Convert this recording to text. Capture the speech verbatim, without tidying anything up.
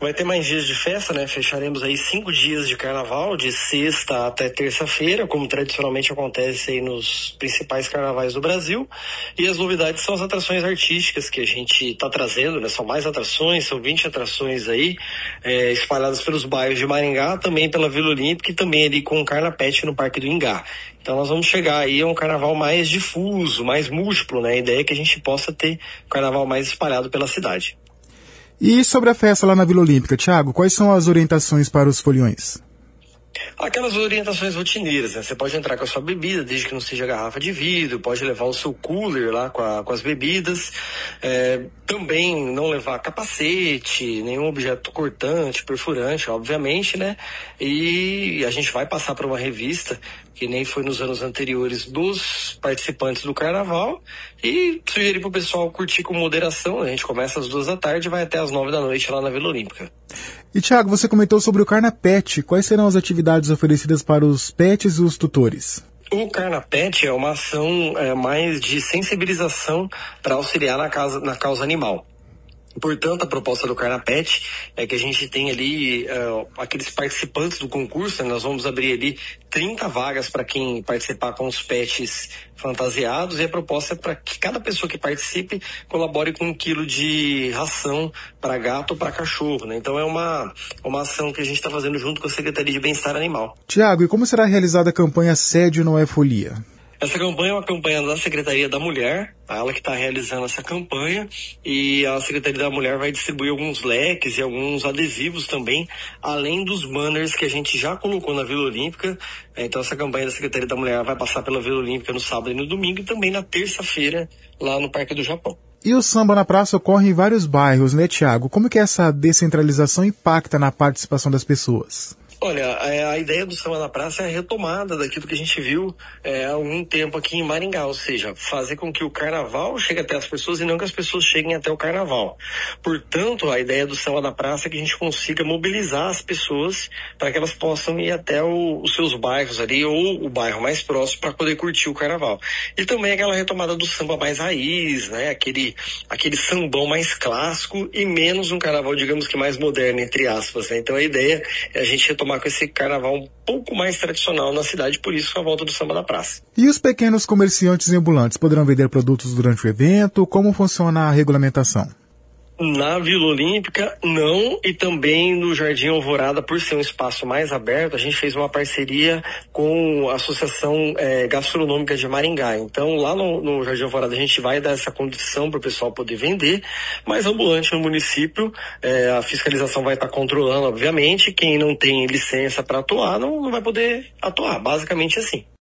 Vai ter mais dias de festa, né? Fecharemos aí cinco dias de carnaval, de sexta até terça-feira, como tradicionalmente acontece aí nos principais carnavais do Brasil. E as novidades são as atrações artísticas que a gente está trazendo, né? São mais atrações, são vinte atrações aí, é, espalhadas pelos bairros de Maringá, também pela Vila Olímpica e também ali com o Carnapet no Parque do Ingá. Então nós vamos chegar aí a um carnaval mais difuso, mais múltiplo, né? A ideia é que a gente possa ter um carnaval mais espalhado pela cidade. E sobre a festa lá na Vila Olímpica, Thiago, quais são as orientações para os foliões? Aquelas orientações rotineiras, né? Você pode entrar com a sua bebida, desde que não seja garrafa de vidro, pode levar o seu cooler lá com, a, com as bebidas, é, também não levar capacete, nenhum objeto cortante, perfurante, obviamente, né? E a gente vai passar por uma revista, que nem foi nos anos anteriores, dos participantes do carnaval, e sugerir para o pessoal curtir com moderação. A gente começa às duas da tarde e vai até às nove da noite lá na Vila Olímpica. E Thiago, você comentou sobre o Carnapet. Quais serão as atividades oferecidas para os pets e os tutores? O Carnapet é uma ação é, mais de sensibilização para auxiliar na causa, na causa animal. Portanto, a proposta do Carnapet é que a gente tem ali uh, aqueles participantes do concurso, né? Nós vamos abrir ali trinta vagas para quem participar com os pets fantasiados, e a proposta é para que cada pessoa que participe colabore com um quilo de ração para gato ou para cachorro, né? Então é uma, uma ação que a gente está fazendo junto com a Secretaria de Bem-Estar Animal. Tiago, e como será realizada a campanha Assédio Não é Folia? Essa campanha é uma campanha da Secretaria da Mulher, ela que está realizando essa campanha, e a Secretaria da Mulher vai distribuir alguns leques e alguns adesivos também, além dos banners que a gente já colocou na Vila Olímpica. Então essa campanha da Secretaria da Mulher vai passar pela Vila Olímpica no sábado e no domingo, e também na terça-feira lá no Parque do Japão. E o samba na praça ocorre em vários bairros, né, Tiago? Como que essa descentralização impacta na participação das pessoas? Olha, a ideia do samba na praça é a retomada daquilo que a gente viu é, há algum tempo aqui em Maringá, ou seja, fazer com que o carnaval chegue até as pessoas e não que as pessoas cheguem até o carnaval. Portanto, a ideia do samba na praça é que a gente consiga mobilizar as pessoas para que elas possam ir até o, os seus bairros ali, ou o bairro mais próximo, para poder curtir o carnaval. E também aquela retomada do samba mais raiz, né? Aquele, aquele sambão mais clássico e menos um carnaval, digamos que mais moderno, entre aspas, né? Então a ideia é a gente retomar com esse carnaval um pouco mais tradicional na cidade, por isso a volta do samba na praça. E os pequenos comerciantes e ambulantes poderão vender produtos durante o evento? Como funciona a regulamentação? Na Vila Olímpica, não, e também no Jardim Alvorada, por ser um espaço mais aberto, a gente fez uma parceria com a Associação é, Gastronômica de Maringá. Então, lá no, no Jardim Alvorada, a gente vai dar essa condição para o pessoal poder vender, mas ambulante no município, é, a fiscalização vai estar controlando, obviamente. Quem não tem licença para atuar não, não vai poder atuar, basicamente assim.